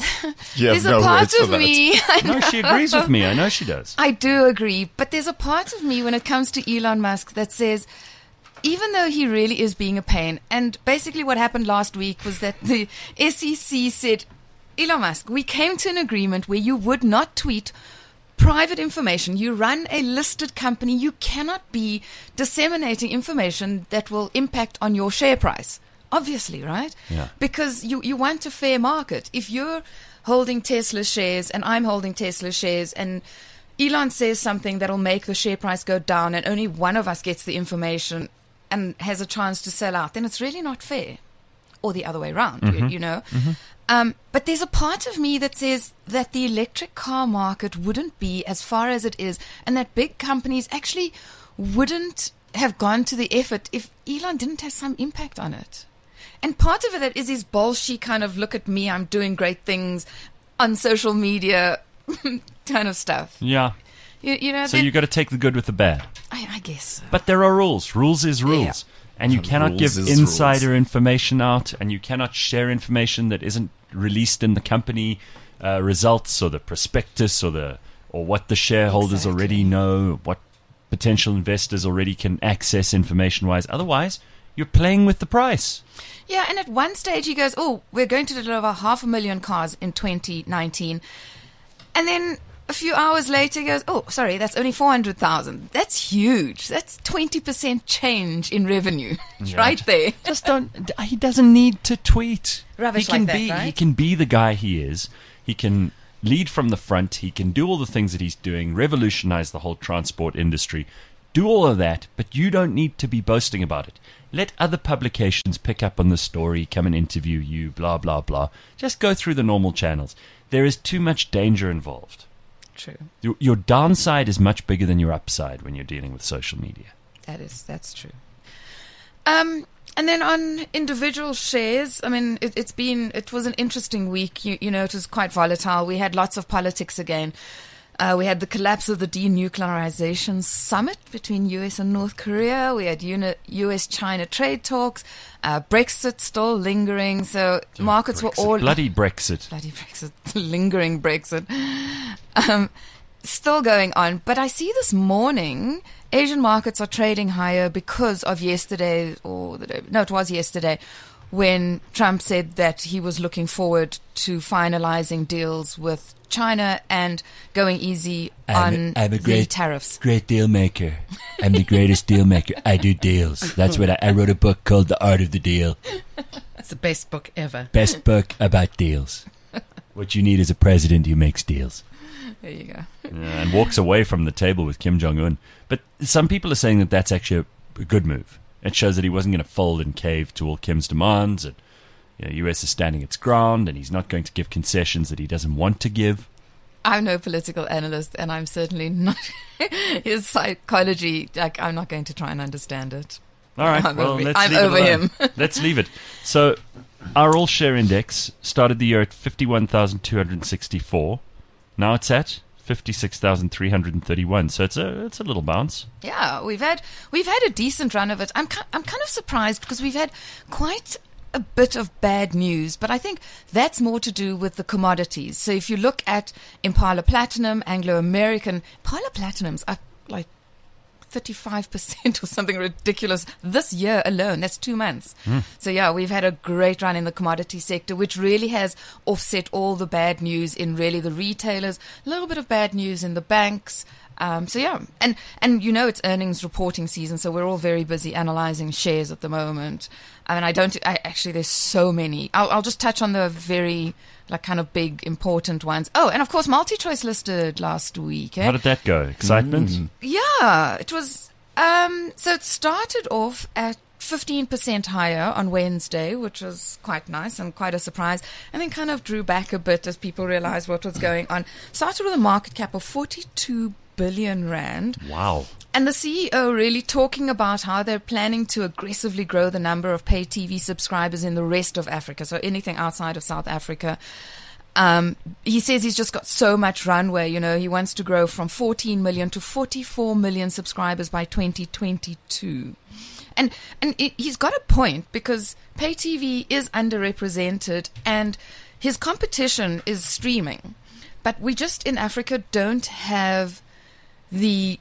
no a part of me. No, she agrees with me. I know she does. I do agree. But there's a part of me when it comes to Elon Musk that says, even though he really is being a pain, and basically what happened last week was that the SEC said, Elon Musk, we came to an agreement where you would not tweet private information. You run a listed company. You cannot be disseminating information that will impact on your share price. Obviously, right? Yeah. Because you want a fair market. If you're holding Tesla shares and I'm holding Tesla shares and Elon says something that'll make the share price go down and only one of us gets the information and has a chance to sell out, then it's really not fair. Or the other way around, Mm-hmm. But there's a part of me that says that the electric car market wouldn't be as far as it is, and that big companies actually wouldn't have gone to the effort if Elon didn't have some impact on it. And part of it is his bullshit kind of look at me, I'm doing great things on social media kind of stuff. Yeah. So you've got to take the good with the bad. I guess so. But there are rules. Rules is rules. Yeah. And you cannot give insider information out, and you cannot share information that isn't released in the company results or the prospectus or what the shareholders already know, what potential investors already can access information-wise. Otherwise, you're playing with the price. Yeah, and at one stage he goes, we're going to deliver 500,000 cars in 2019. And then a few hours later he goes, that's only 400,000. That's huge. That's 20% change in revenue. Right there. He doesn't need to tweet. Rubbish like that, right? He can be the guy he is. He can lead from the front. He can do all the things that he's doing, revolutionize the whole transport industry. Do all of that, but you don't need to be boasting about it. Let other publications pick up on the story, come and interview you, blah, blah, blah. Just go through the normal channels. There is too much danger involved. True. Your downside is much bigger than your upside when you're dealing with social media. That's true. And then on individual shares, I mean, it was an interesting week. It was quite volatile. We had lots of politics again. We had the collapse of the denuclearization summit between US and North Korea. We had US-China trade talks. Brexit still lingering. So markets were all... Bloody Brexit. Lingering Brexit. Still going on. But I see this morning, Asian markets are trading higher because of yesterday, it was yesterday, when Trump said that he was looking forward to finalizing deals with China and going easy on the tariffs. Great deal maker. I'm the greatest deal maker. I do deals. That's what I wrote a book called The Art of the Deal. It's the best book ever. Best book about deals. What you need is a president who makes deals. There you go. And walks away from the table with Kim Jong-un. But some people are saying that that's actually a good move. It shows that he wasn't going to fold and cave to all Kim's demands. And the US is standing its ground, and he's not going to give concessions that he doesn't want to give. I'm no political analyst, and I'm certainly not his psychology. I'm not going to try and understand it. All right. I'm Well, over, let's I'm leave it over alone. him. Let's leave it. So, our all share index started the year at 51,264. Now it's at 56,331. So it's a little bounce. Yeah, we've had a decent run of it. I'm kind of surprised because we've had quite a bit of bad news, but I think that's more to do with the commodities. So if you look at Impala Platinum, Anglo American, Impala Platinum's up like 35% or something ridiculous this year alone. That's 2 months. So yeah, we've had a great run in the commodity sector, which really has offset all the bad news in really the retailers, a little bit of bad news in the banks. So yeah, and you know it's earnings reporting season, so we're all very busy analyzing shares at the moment. I mean, actually there's so many. I'll just touch on the very kind of big important ones. Oh, and of course MultiChoice listed last week. How did that go? Excitement? Yeah, it was. So it started off at 15% higher on Wednesday, which was quite nice and quite a surprise, and then kind of drew back a bit as people realized what was going on. Started with a market cap of 42 billion rand. Wow. And the CEO really talking about how they're planning to aggressively grow the number of pay TV subscribers in the rest of Africa, so anything outside of South Africa. He says he's just got so much runway. You know, he wants to grow from 14 million to 44 million subscribers by 2022. And he's got a point, because pay TV is underrepresented and his competition is streaming. But we just in Africa don't have the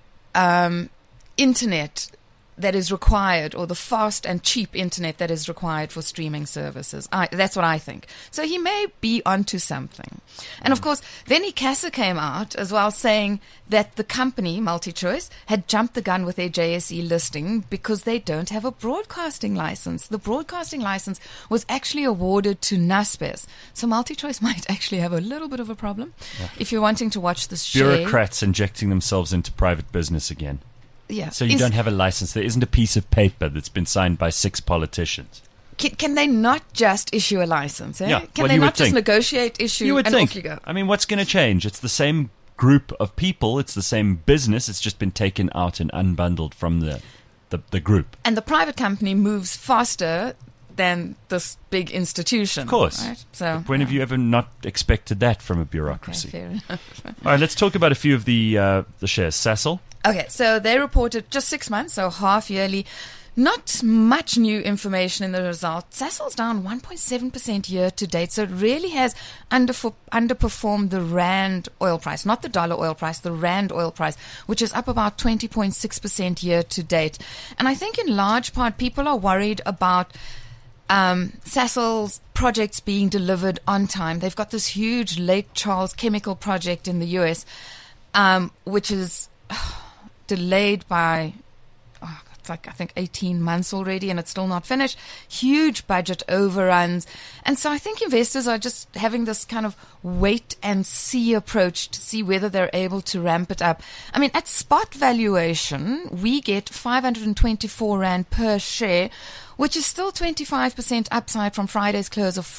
internet that is required, or the fast and cheap internet that is required for streaming services. That's what I think. So he may be onto something. And of course, then Icasa came out as well saying that the company, MultiChoice, had jumped the gun with their JSE listing because they don't have a broadcasting license. The broadcasting license was actually awarded to Naspers. So MultiChoice might actually have a little bit of a problem if you're wanting to watch this share. Bureaucrats injecting themselves into private business again. Yeah. So you don't have a license. There isn't a piece of paper that's been signed by 6 politicians. Can they not just issue a license? Eh? Yeah, Can well, they you not would just think. negotiate, issue, You would and think. off you go? I mean, what's going to change? It's the same group of people. It's the same business. It's just been taken out and unbundled from the group. And the private company moves faster than this big institution. Of course. Right? So, When have you ever not expected that from a okay, bureaucracy? fair enough. All right, let's talk about a few of the shares. Sasol. Okay, so they reported just 6 months, so half yearly. Not much new information in the result. Sasol's down 1.7% year to date, so it really has underperformed the rand oil price, not the dollar oil price, the rand oil price, which is up about 20.6% year to date. And I think in large part people are worried about Sasol's projects being delivered on time. They've got this huge Lake Charles chemical project in the US, which is delayed by, it's like I think 18 months already, and it's still not finished. Huge budget overruns. And so I think investors are just having this kind of wait and see approach to see whether they're able to ramp it up. I mean, at spot valuation, we get 524 Rand per share, which is still 25% upside from Friday's close of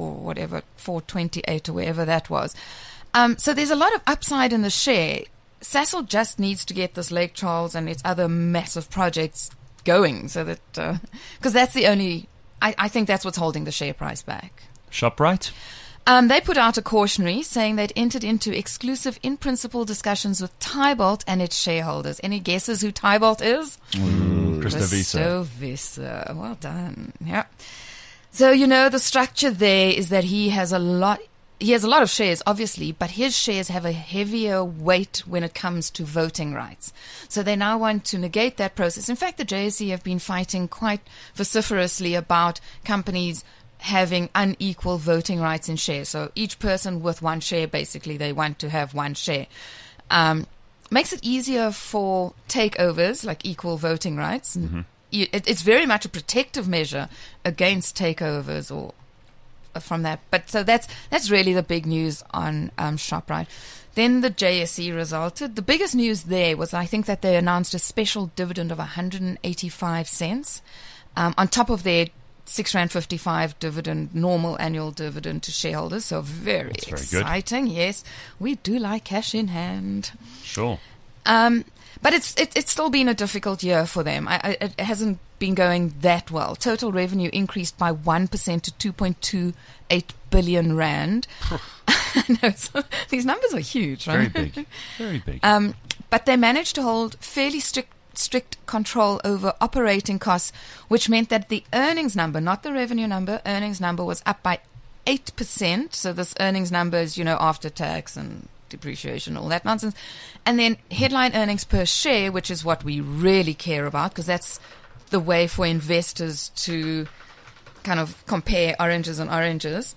428 or wherever that was. So there's a lot of upside in the share. Sasol just needs to get this Lake Charles and its other massive projects going, so that because that's the only, I think that's what's holding the share price back. ShopRite. They put out a cautionary saying they'd entered into exclusive in-principle discussions with Tybolt and its shareholders. Any guesses who Tybolt is? Christo Visa. Christo Visa. Well done. Yeah. So, you know, the structure there is that he has a lot of shares, obviously, but his shares have a heavier weight when it comes to voting rights. So they now want to negate that process. In fact, the JSE have been fighting quite vociferously about companies having unequal voting rights in shares. So each person with one share, basically, they want to have one share. Makes it easier for takeovers, like equal voting rights. Mm-hmm. It's very much a protective measure against takeovers or from that. But so that's really the big news on ShopRite. Then the JSE resulted. The biggest news there was, I think, that they announced a special dividend of 185 cents on top of their 6.55 Rand dividend, normal annual dividend to shareholders. So very exciting. Good. Yes, we do like cash in hand. Sure. But it's still been a difficult year for them. It hasn't been going that well. Total revenue increased by 1% to 2.28 billion rand. No, these numbers are huge, right? Very big. Very big. But they managed to hold fairly strict control over operating costs, which meant that the earnings number, not the revenue number, earnings number was up by 8%. So this earnings number is, after tax and depreciation, all that nonsense. And then headline earnings per share, which is what we really care about, because that's the way for investors to kind of compare oranges and oranges,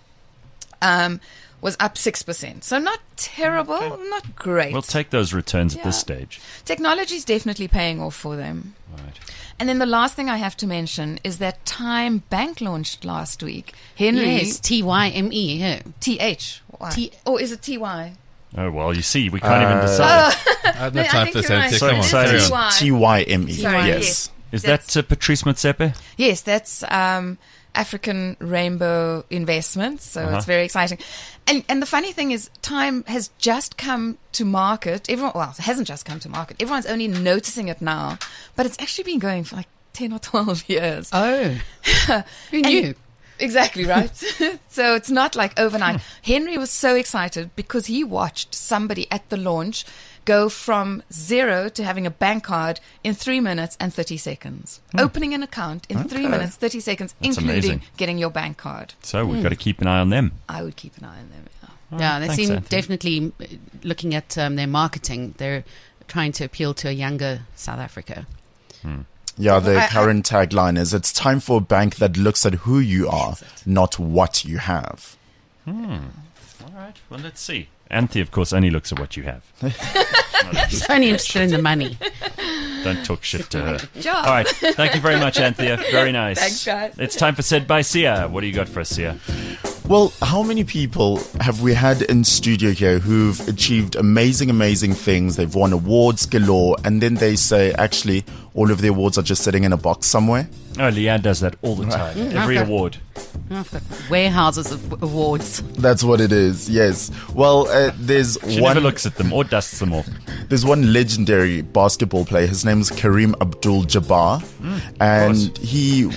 was up 6%. So not terrible, not great. We'll take those returns at this stage. Technology is definitely paying off for them. Right. And then the last thing I have to mention is that Time Bank launched last week. Henry. Yes, TYME. Yeah. TH. Or is it TY? Oh, well, you see, we can't even decide. I have no time for safety. Sorry, Come on, sorry. carry on. TYME. Sorry, Yes. Is that Patrice Motsepe? Yes, that's African Rainbow Investments. So it's very exciting. And the funny thing is, Time has just come to market. It hasn't just come to market. Everyone's only noticing it now. But it's actually been going for like 10 or 12 years. Oh. Who knew? Exactly, right? So it's not like overnight. Henry was so excited because he watched somebody at the launch go from 0 to having a bank card in 3 minutes and 30 seconds. Opening an account in 3 minutes, 30 seconds, That's including amazing. getting your bank card. So we've got to keep an eye on them. I would keep an eye on them. Yeah. Yeah, they Thanks, seem Anthony. definitely looking at their marketing. They're trying to appeal to a younger South Africa. Yeah, the current tagline is, it's time for a bank that looks at who you are, not what you have. All right, well, let's see. Anthony, of course, only looks at what you have. He's only interested in the money. Don't talk shit to her. Job. All right, thank you very much, Anthea. Very nice. Thanks, guys. It's time for Said by Sia. What do you got for us, Sia? Well, how many people have we had in studio here who've achieved amazing things? They've won awards galore, and then they say, actually, all of the awards are just sitting in a box somewhere? Oh, Leanne does that all the time. Every okay. award. I've got warehouses of awards. That's what it is, yes. Well, there's She one... never looks at them or dusts them off. There's one legendary basketball player. His name is Kareem Abdul-Jabbar. And he...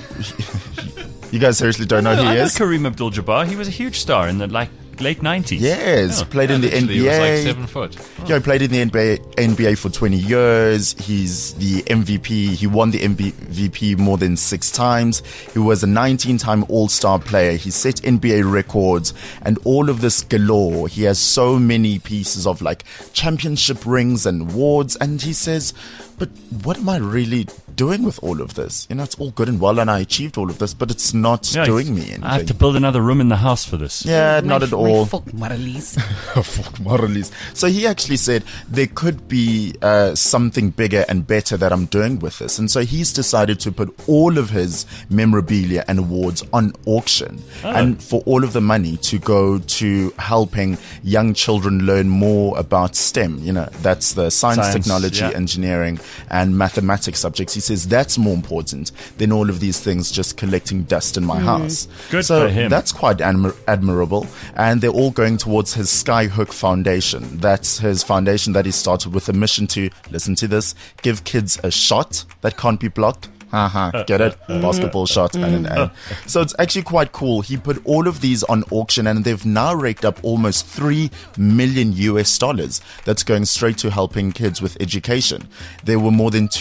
You guys seriously don't know who I he know is? Kareem Abdul-Jabbar. He was a huge star in the late 90s. Yes, Oh. played in the Literally, NBA. He was like 7 foot. Yeah, he played in the NBA for 20 years. He's the MVP. He won the MVP more than 6 times. He was a 19-time All-Star player. He set NBA records and all of this galore. He has so many pieces of like championship rings and awards. And he says, but what am I really doing with all of this? You know, it's all good and well and I achieved all of this, but it's not Yeah, doing me anything. I have to build another room in the house for this. Yeah, not at all. Folk Marlies. Fuck, Morales. So he actually said there could be something bigger and better that I'm doing with this. And so he's decided to put all of his memorabilia and awards on auction. And for all of the money to go to helping young children learn more about STEM. You know, that's the science, technology, yeah. engineering, and mathematics subjects. He says that's more important than all of these things just collecting dust in my house. Good so for him. That's quite admirable. And they're all going towards his Skyhook Foundation. That's his foundation that he started with a mission to, listen to this, give kids a shot that can't be blocked. Get it? Basketball shot. And. So it's actually quite cool. He put all of these on auction and they've now raked up almost $3 million that's going straight to helping kids with education. There were more than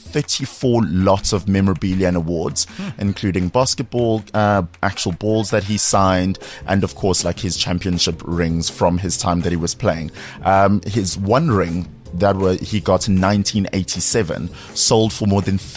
234 lots of memorabilia and awards, including basketball, actual balls that he signed, and of course, like his championship rings from his time that he was playing. His one ring that he got in 1987 sold for more than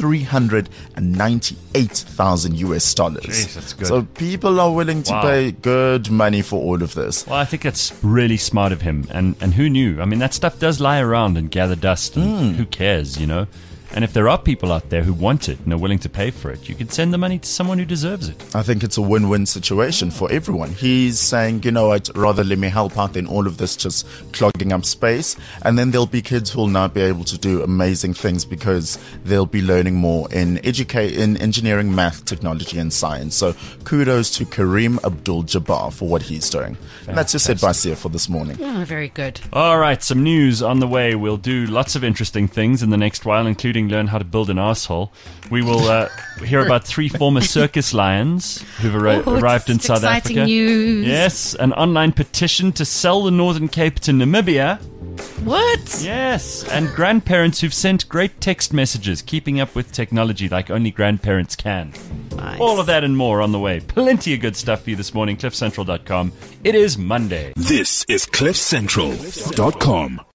$398,000 Jeez, that's good. So people are willing to Wow. pay good money for all of this. Well, I think that's really smart of him. And who knew? I mean, that stuff does lie around and gather dust. And who cares, you know? And if there are people out there who want it and are willing to pay for it, you can send the money to someone who deserves it. I think it's a win-win situation for everyone. He's saying, I'd rather let me help out than all of this just clogging up space. And then there'll be kids who will now be able to do amazing things because they'll be learning more in engineering, math, technology, and science. So kudos to Kareem Abdul-Jabbar for what he's doing. And that's just said by Sia for this morning. Oh, very good. All right, some news on the way. We'll do lots of interesting things in the next while, including learn how to build an asshole. We will hear about 3 former circus lions who've arrived in South exciting Africa. News. Yes, an online petition to sell the Northern Cape to Namibia. What? Yes, and grandparents who've sent great text messages, keeping up with technology like only grandparents can. Nice. All of that and more on the way. Plenty of good stuff for you this morning. CliffCentral.com. It is Monday. This is CliffCentral.com.